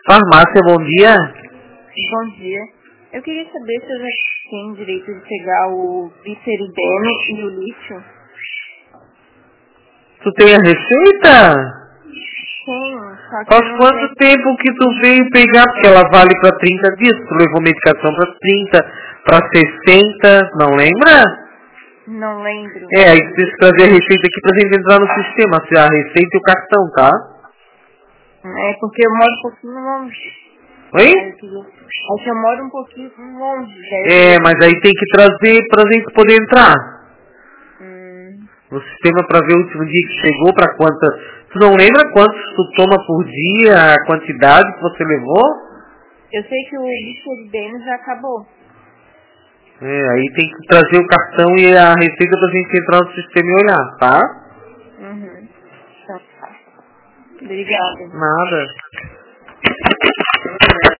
Farmácia, bom dia. Bom dia. Eu queria saber se eu já tenho direito de pegar o bicerideno e o lítio. Tu tem a receita? Tenho, só que Faz eu não quanto tenho. tempo que tu veio pegar? Porque ela vale para 30 dias. Tu levou medicação para 30, para 60, não lembra? Não lembro. Aí tu precisa trazer a receita aqui pra gente entrar no sistema. A receita e o cartão, tá? É porque eu moro um pouquinho longe. Oi? É que eu moro um pouquinho longe. Mas aí tem que trazer pra gente poder entrar Hum, no sistema pra ver o último dia que chegou, pra quanta... Tu não lembra quantos tu toma por dia, a quantidade que você levou? eu sei que o bicerideno já acabou. Aí tem que trazer o cartão e a receita pra gente entrar no sistema e olhar, tá? Uhum. Então, tá. Obrigada. Nada.